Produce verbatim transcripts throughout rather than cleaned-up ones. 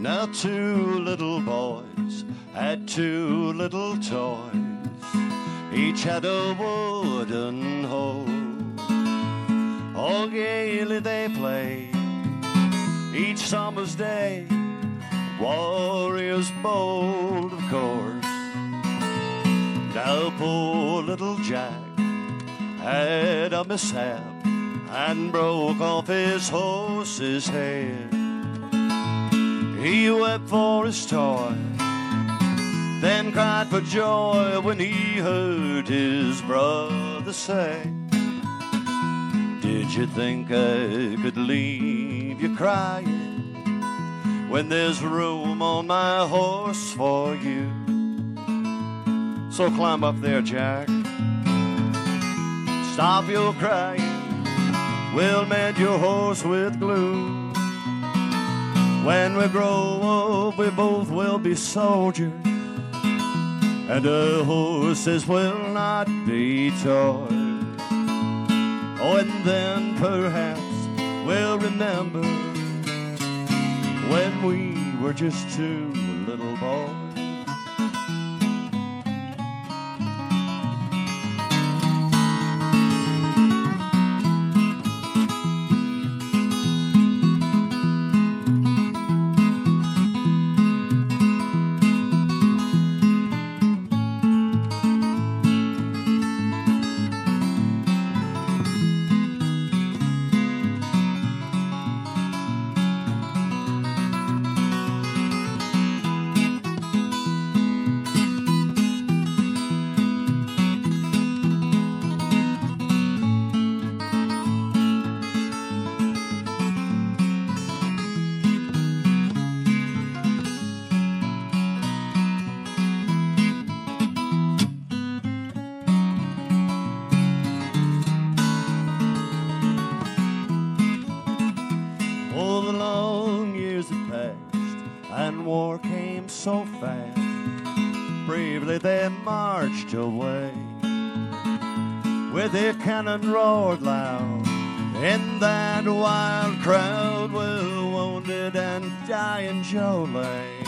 Now two little boys had two little toys. Each had a wooden hoe. All gaily they played each summer's day. Warriors bold, of course. Now poor little Jack had a mishap and broke off his horse's head. He wept for his toy, then cried for joy when he heard his brother say, did you think I could leave you crying when there's room on my horse for you? So climb up there, Jack, stop your crying, we'll mend your horse with glue. When we grow up, we both will be soldiers, and our horses will not be toys. Oh, and then perhaps we'll remember when we were just two little boys. So fast, bravely they marched away, with their cannon roared loud. In that wild crowd were wounded and dying Joe lay.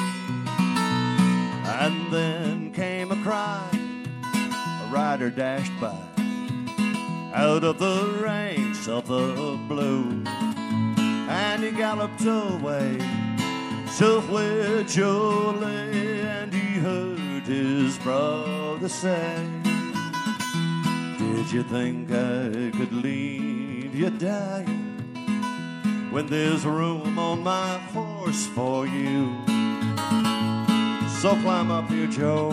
And then came a cry, a rider dashed by, out of the ranks of the blue, and he galloped away to where Joe lay, and he heard his brother say, did you think I could leave you dying when there's room on my horse for you? So climb up here, Joe,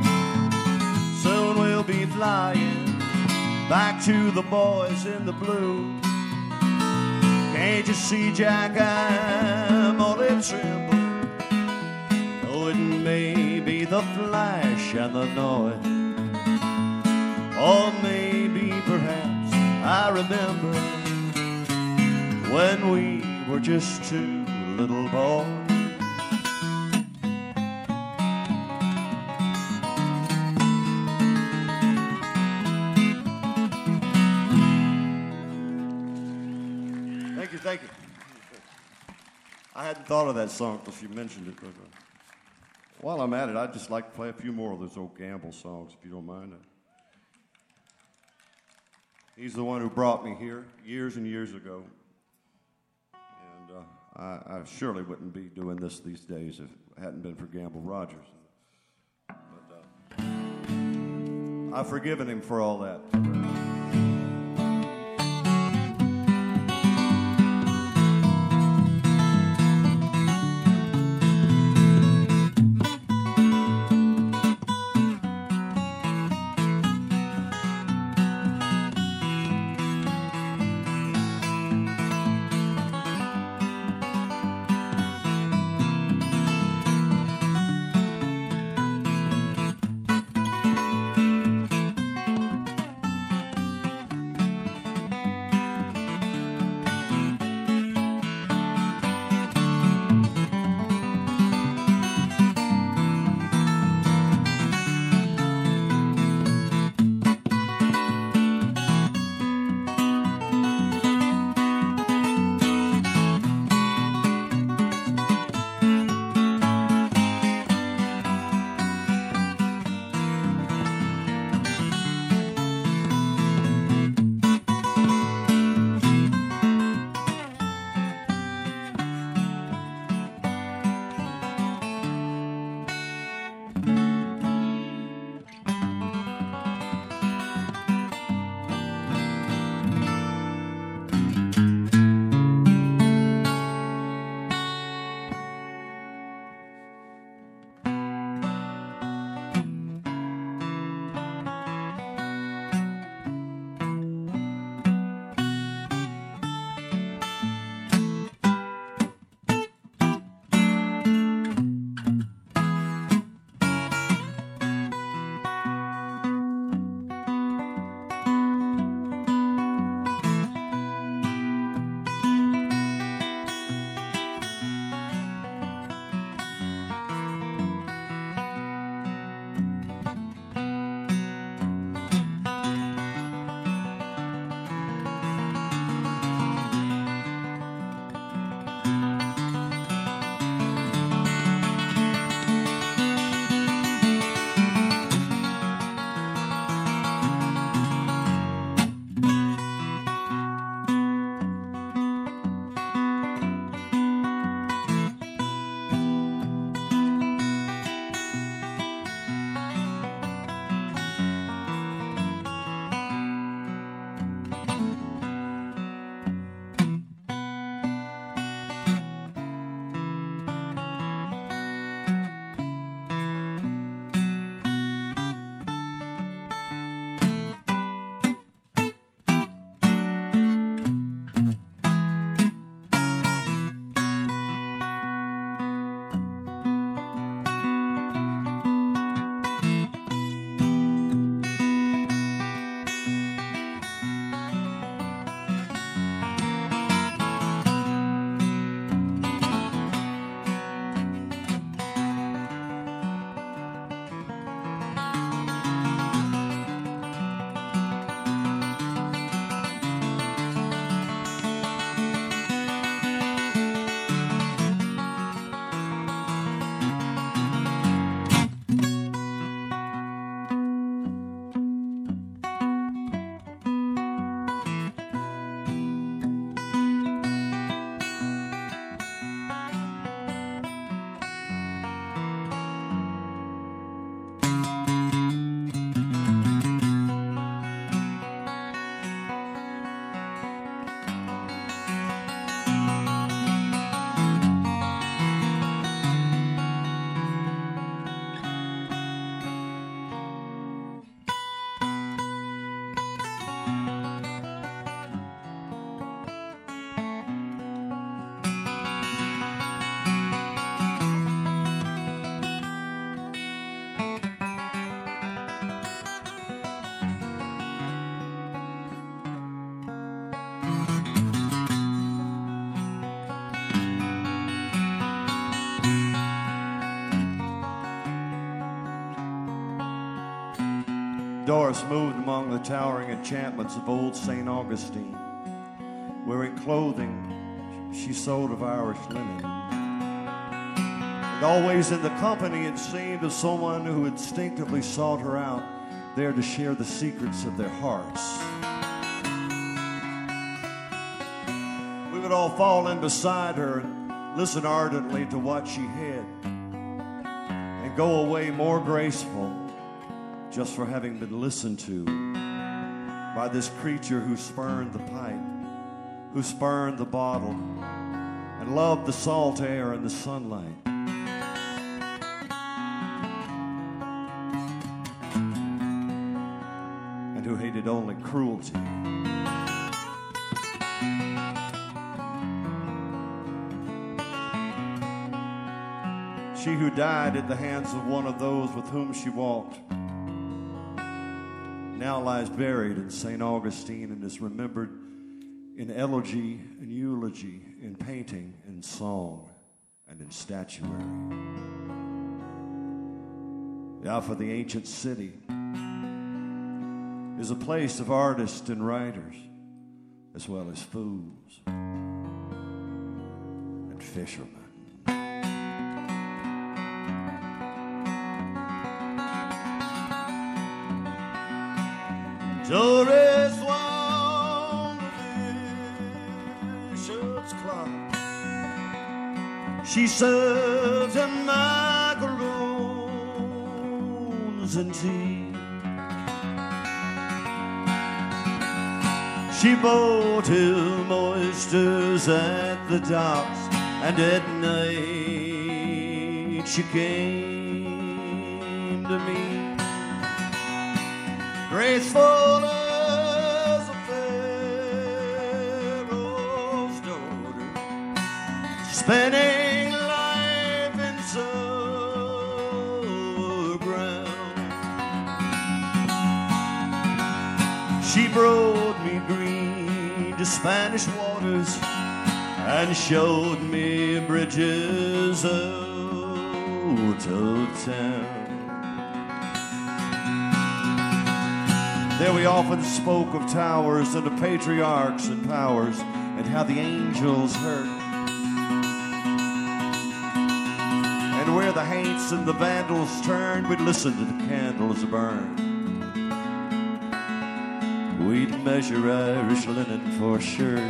soon we'll be flying back to the boys in the blue. Can't you see, Jack, I'm all in tremble, though it may be the flash and the noise, or maybe perhaps I remember when we were just two little boys. Thank you. I hadn't thought of that song until she mentioned it, but uh, while I'm at it, I'd just like to play a few more of those old Gamble songs, if you don't mind. He's the one who brought me here years and years ago, and uh, I, I surely wouldn't be doing this these days if it hadn't been for Gamble Rogers. But uh, I've forgiven him for all that. Doris moved among the towering enchantments of old Saint Augustine. Wearing clothing she sewed of Irish linen. And always in the company, it seemed, of someone who instinctively sought her out, there to share the secrets of their hearts. We would all fall in beside her and listen ardently to what she had, and go away more graceful just for having been listened to by this creature who spurned the pipe, who spurned the bottle, and loved the salt air and the sunlight. And who hated only cruelty. She who died at the hands of one of those with whom she walked now lies buried in Saint Augustine and is remembered in elegy and eulogy, in painting and song, and in statuary. Now for the ancient city is a place of artists and writers, as well as fools and fishermen. Doris wound the bishop's clock. She served him macaroons and tea. She bought him oysters at the docks, and at night she came to me, graceful as a pharaoh's daughter, spinning life in silver ground. She brought me green to Spanish waters and showed me bridges out of town. There we often spoke of towers and of patriarchs and powers, and how the angels hurt, and where the haints and the vandals turned, we'd listen to the candles burn. We'd measure Irish linen for shirt,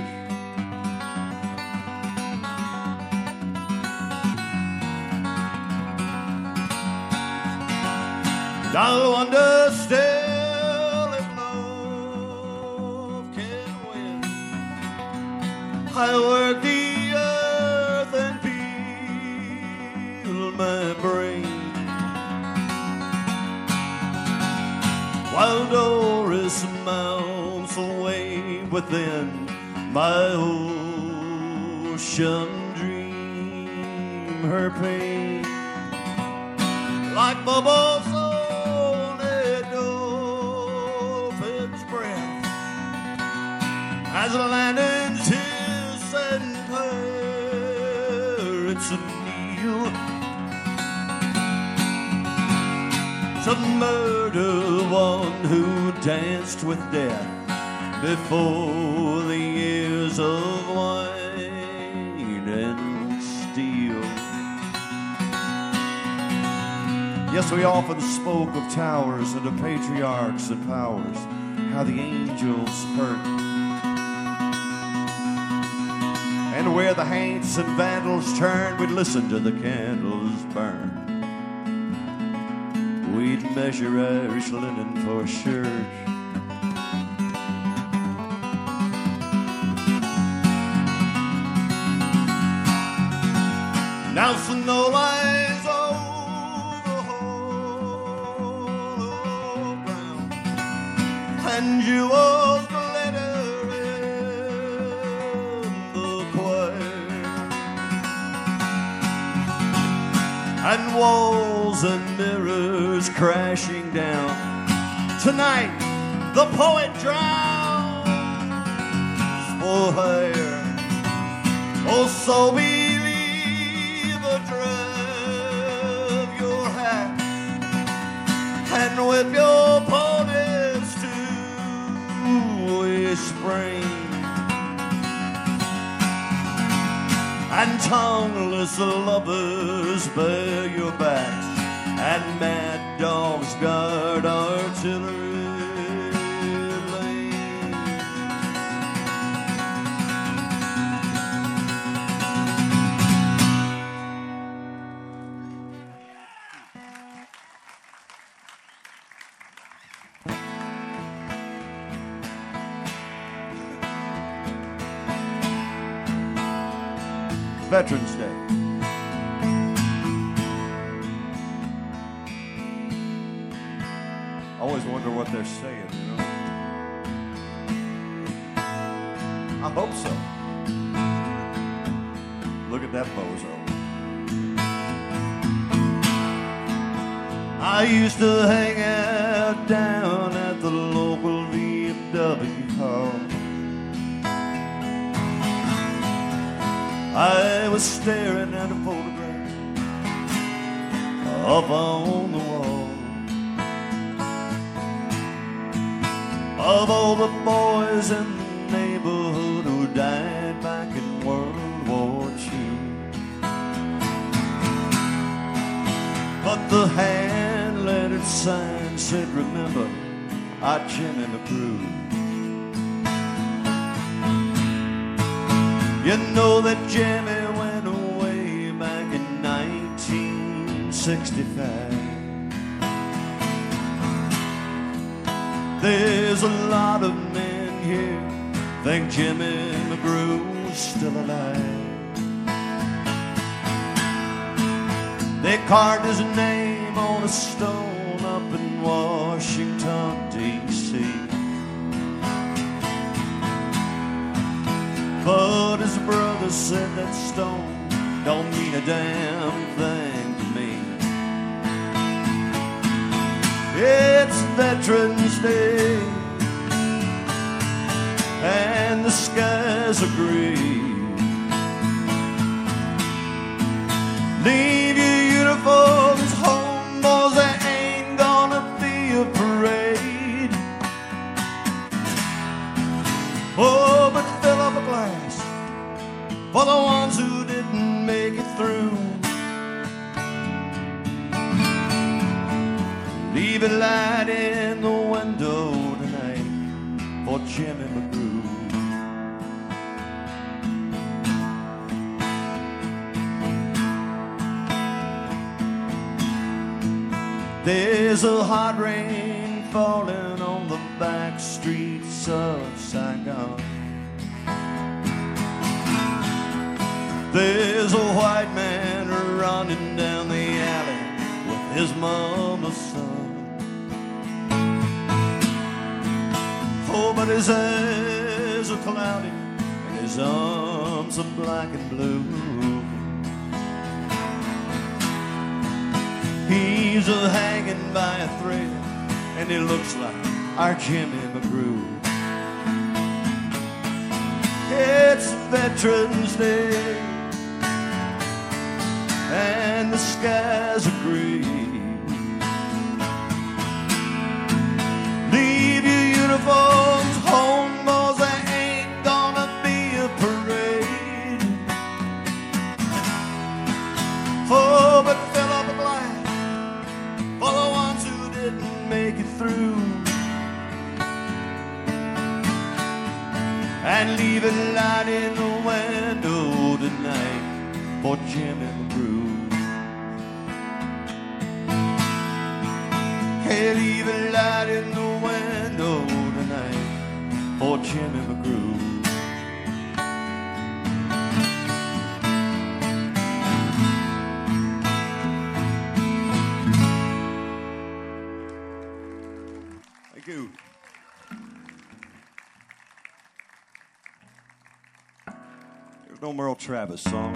I wonder still if love can win. I work the earth and peel my brain, while Doris mounts away within my ocean dream. Her pain, like bubbles on a dolphin's breath, as landings hiss and pirates kneel to murder one who danced with death before the years of wine and steel. Yes, we often spoke of towers and of patriarchs and powers, how the angels hurt, and where the haints and vandals turned, we'd listen to the candles burn. We'd measure Irish linen for a shirt, now snow lies over hollow ground, and jewels glitter in the choir, and walls and mirrors crashing down. Tonight the poet drowns for hire. Oh, so believe the dress of your hat, and with your pony spring, and tongueless lovers bear your backs, and mad dogs guard artillery lane. Veterans Day. I always wonder what they're saying, you know. I hope so. Look at that bozo. I used to hang out down at the local V F W hall. I was staring at a photograph up on the wall of all the boys in the neighborhood who died back in World War Two. But the hand-lettered sign said, remember, our Jimmy McGrew. You know that Jimmy went away back in nineteen sixty-five. There's a lot of men here think Jimmy McGrew's still alive. They carved his name on a stone up in Washington, D C But his brother said that stone don't mean a damn thing to me. It's Veterans Day and the skies are green. Leave your uniforms home, boys, there ain't gonna be a parade. Oh, but fill up a glass for the ones who didn't make it through. Leave a light in the window tonight for Jimmy McGrew. There's a hot rain falling on the back streets of Saigon. There's a white man running down the alley with his mama's son. Oh, but his eyes are cloudy and his arms are black and blue. He's a hanging by a thread and he looks like our Jimmy McGrew. It's Veterans Day and the skies are green. Leave your uniforms home, boys, there ain't gonna be a parade. Oh, but fill up a glass for the ones who didn't make it through, and leave a light in the window tonight for Jimmy McGrew. Hey, leave a light in the window tonight for Jimmy McGrew. Thank you. There's no Merle Travis song.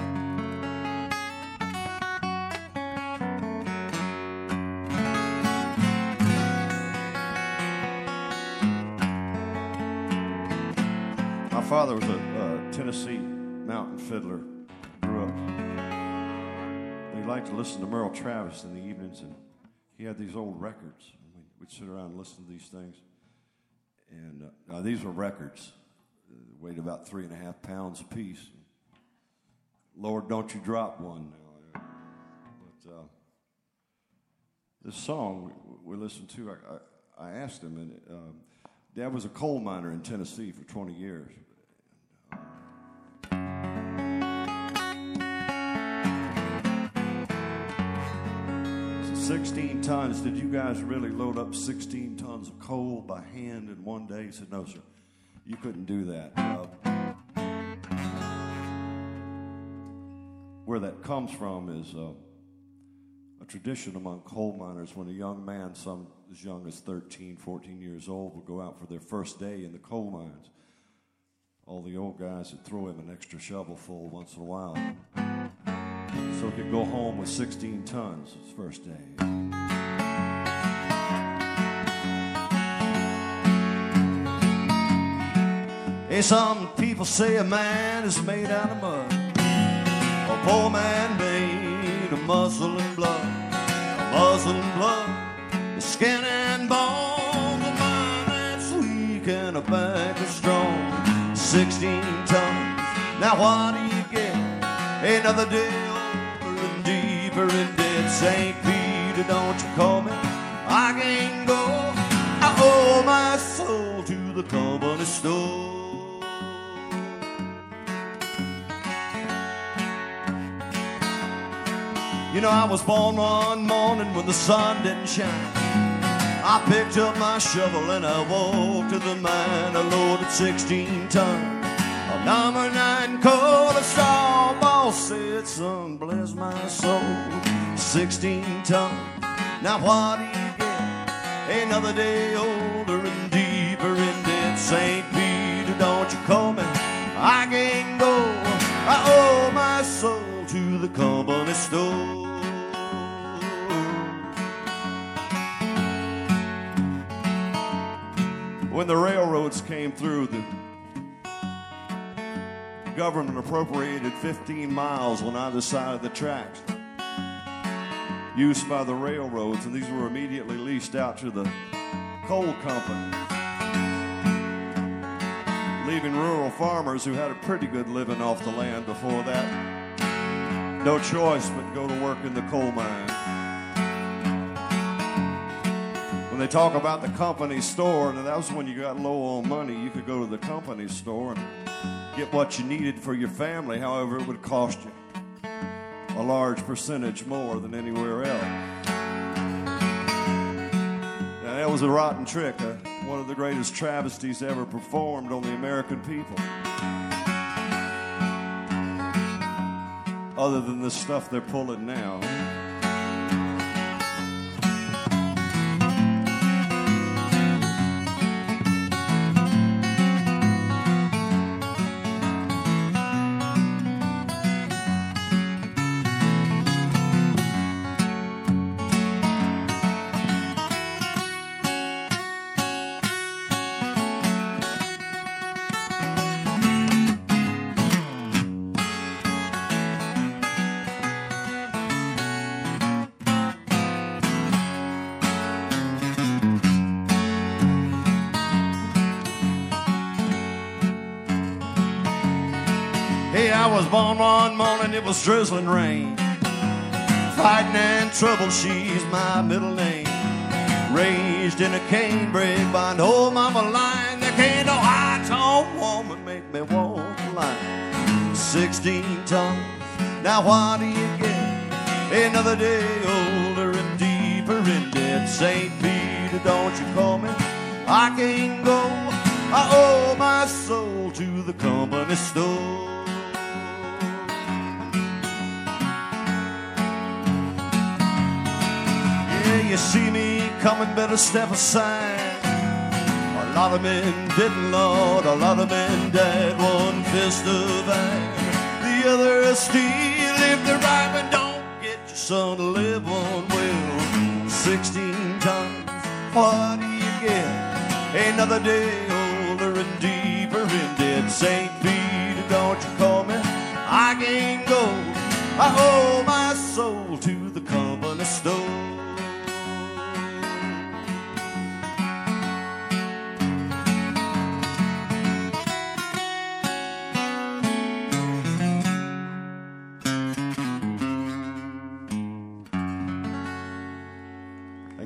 My father was a uh, Tennessee mountain fiddler. Grew up. He liked to listen to Merle Travis in the evenings, and he had these old records. We'd sit around and listen to these things. And uh, now these were records. Uh, weighed about three and a half pounds apiece. Lord, don't you drop one now. But uh, this song we, we listened to, I, I, I asked him, and uh, Dad was a coal miner in Tennessee for twenty years. sixteen tons. Did you guys really load up sixteen tons of coal by hand in one day? He said, no, sir. You couldn't do that. Uh, where that comes from is uh, a tradition among coal miners. When a young man, some as young as thirteen, fourteen years old, would go out for their first day in the coal mines, all the old guys would throw him an extra shovelful once in a while, so he could go home with sixteen tons his first day. Hey, some people say a man is made out of mud, a poor man made of muscle and blood, a muscle and blood, the skin and bones, a mind that's weak and a back that's strong. Sixteen tons, now what do you get? Another day deeper in dead. Saint Peter, don't you call me, I can't go. I owe my soul to the company store. You know, I was born one morning when the sun didn't shine. I picked up my shovel and I walked to the mine. I loaded sixteen tons of number nine coal. The straw boss said, son, bless my soul. Sixteen tons, now what do you get? Another day older and deeper in debt. Saint Peter, don't you call me, I can't go. I owe my soul to the company store. When the railroads came through, the government appropriated fifteen miles on either side of the tracks used by the railroads, and these were immediately leased out to the coal company, leaving rural farmers who had a pretty good living off the land before that no choice but go to work in the coal mine. When they talk about the company store, and that was when you got low on money, you could go to the company store and get what you needed for your family. However, it would cost you a large percentage more than anywhere else. Now, that was a rotten trick, uh, one of the greatest travesties ever performed on the American people. Other than the stuff they're pulling now. I was born one morning, it was drizzling rain. Fighting and trouble, she's my middle name. Raised in a canebrake by an old mama line. There can't no high-tone woman make me walk the line. Sixteen tons, now what do you get? Another day older and deeper in debt. Saint Peter, don't you call me, I can't go. I owe my soul to the company store. You see me coming, better step aside. A lot of men didn't, Lord, a lot of men died. One fist of iron, the other is steel. If they're right, but don't get your son to live on. Well, sixteen tons, what do you get? Another day older and deeper in debt. Saint Peter, don't you call me, I can't go. I owe my soul to the company store.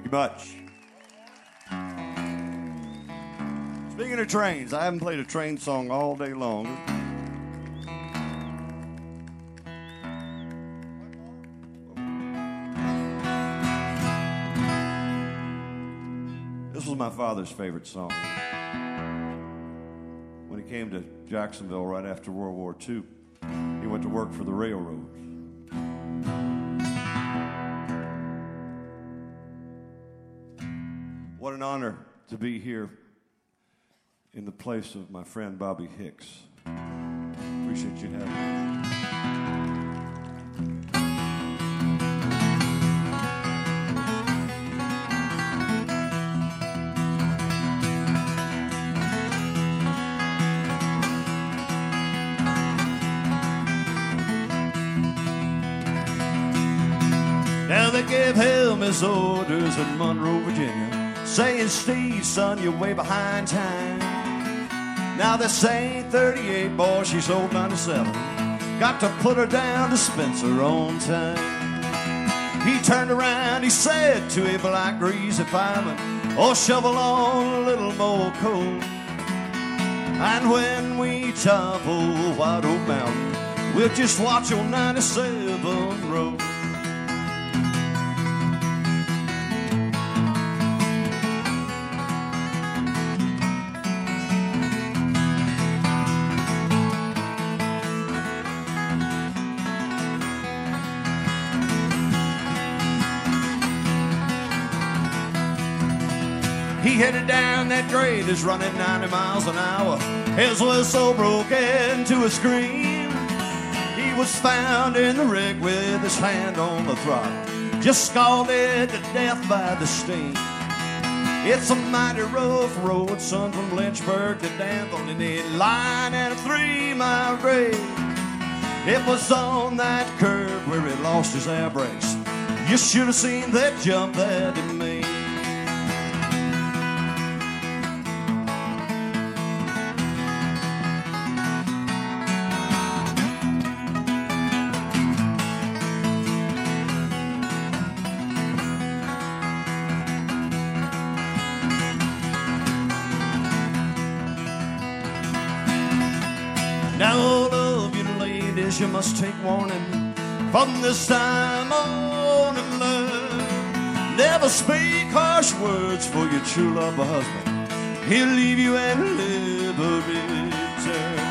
you much. Speaking of trains, I haven't played a train song all day long. This was my father's favorite song. When he came to Jacksonville right after World War Two, he went to work for the railroad. What an honor to be here in the place of my friend Bobby Hicks. Appreciate you having me. Now they gave him his orders in Monroe, Virginia, saying, Steve, son, you're way behind time. Now this ain't thirty-eight, boy, she's old ninety-seven. Got to put her down to Spencer on time. He turned around, he said to a black greasy fireman, oh, shovel on a little more coal. And when we chop old White Oak Mountain, we'll just watch old ninety-seven roll. He headed down that grade, is running ninety miles an hour. His whistle broke into a scream. He was found in the rig with his hand on the throttle, just scalded to death by the steam. It's a mighty rough road, son, from Lynchburg to Danville, in a line and a three-mile grade. It was on that curve where he lost his air brakes. You should have seen that jump that he made. Now all of you ladies, you must take warning from this time on and learn. Never speak harsh words for your true love husband. He'll leave you and never return.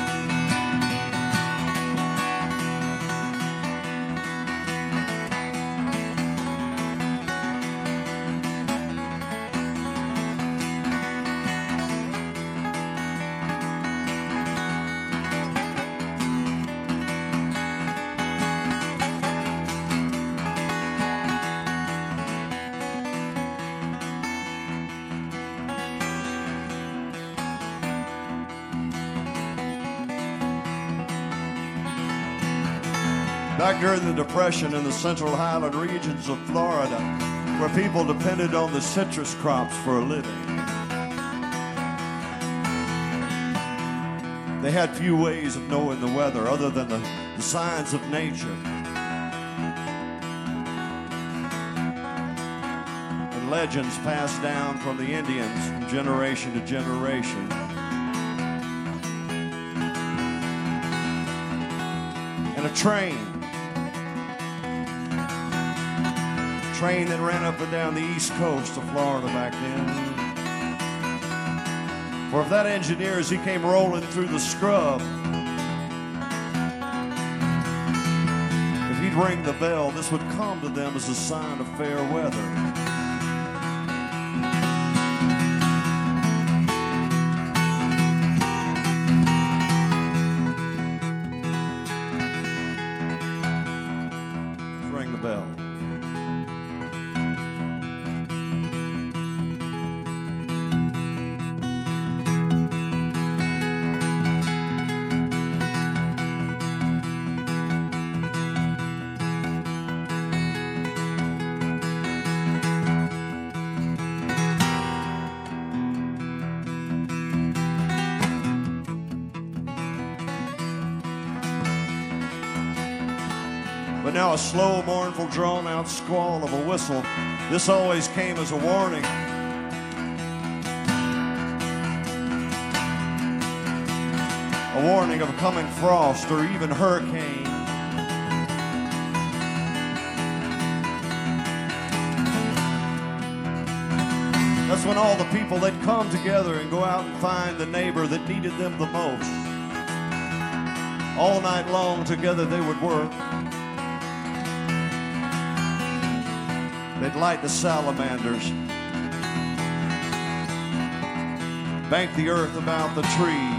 Back during the Depression in the Central Highland regions of Florida, where people depended on the citrus crops for a living, they had few ways of knowing the weather other than the, the signs of nature. And legends passed down from the Indians from generation to generation. And a train train that ran up and down the east coast of Florida back then. For if that engineer, as he came rolling through the scrub, if he'd ring the bell, this would come to them as a sign of fair weather. Ring the bell. But now a slow, mournful, drawn-out squall of a whistle. This always came as a warning. A warning of a coming frost or even hurricane. That's when all the people, they'd come together and go out and find the neighbor that needed them the most. All night long together they would work. They'd light the salamanders, bank the earth about the trees.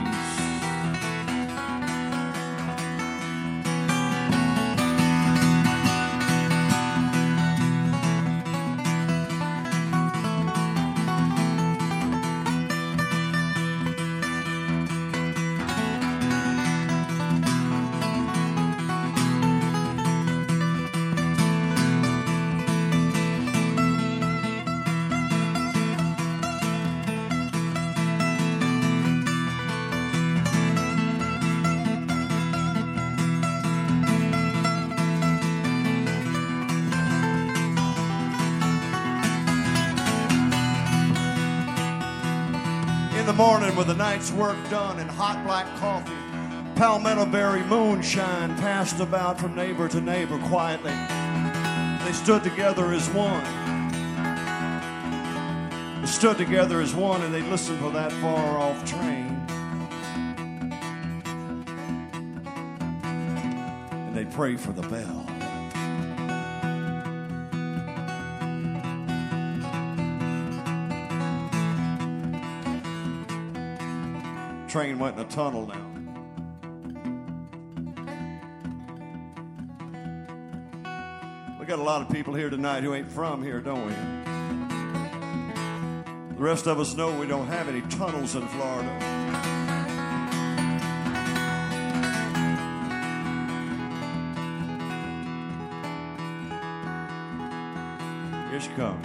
In the morning with the night's work done and hot black coffee, palmetto berry moonshine passed about from neighbor to neighbor quietly. They stood together as one. They stood together as one and they listened for that far-off train. And they prayed for the bell. Train went in a tunnel now. We got a lot of people here tonight who ain't from here, don't we? The rest of us know we don't have any tunnels in Florida. Here she comes.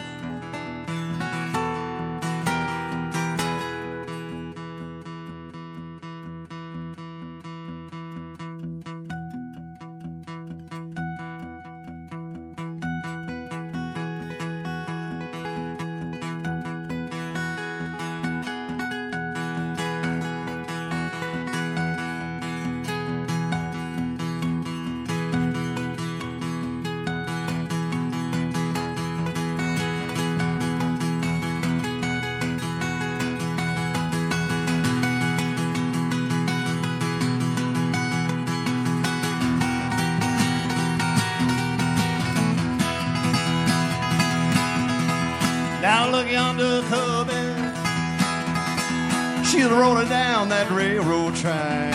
Now look yonder coming, she's rolling down that railroad track.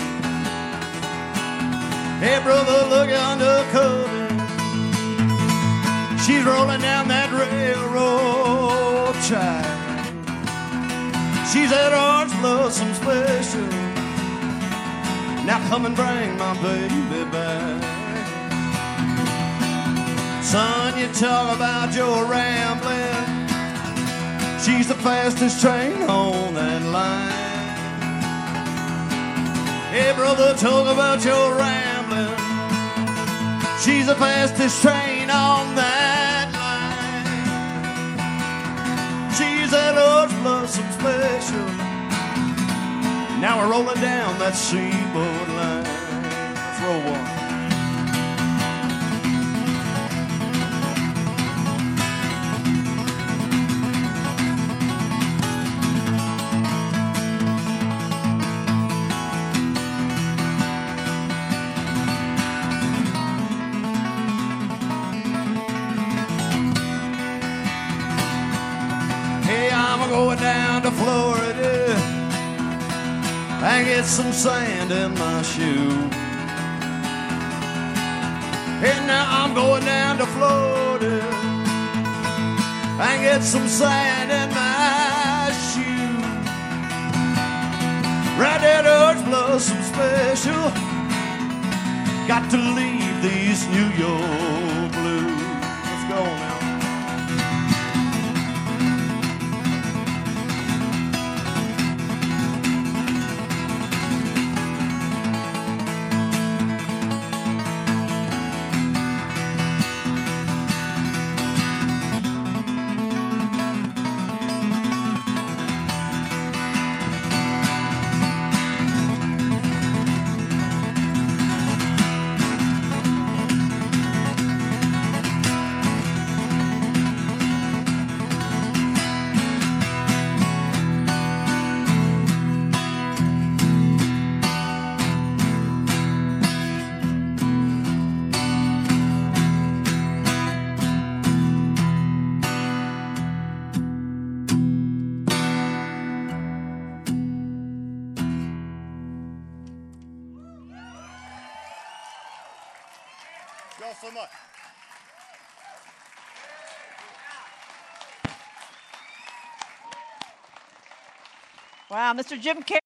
Hey brother, look yonder coming, she's rolling down that railroad track. She's that orange blossom special, now come and bring my baby back. Son, you talk about your rambling, she's the fastest train on that line. Hey brother, talk about your rambling, she's the fastest train on that line. She's that orange blossom special, now we're rolling down that seaboard line. Let's roll one. Going down to Florida and get some sand in my shoe. And now I'm going down to Florida and get some sand in my shoe. Right there, Orange Blossom Special, got to leave these New York blues. Let's go now. all so much. Wow, Mister Jim Carrey.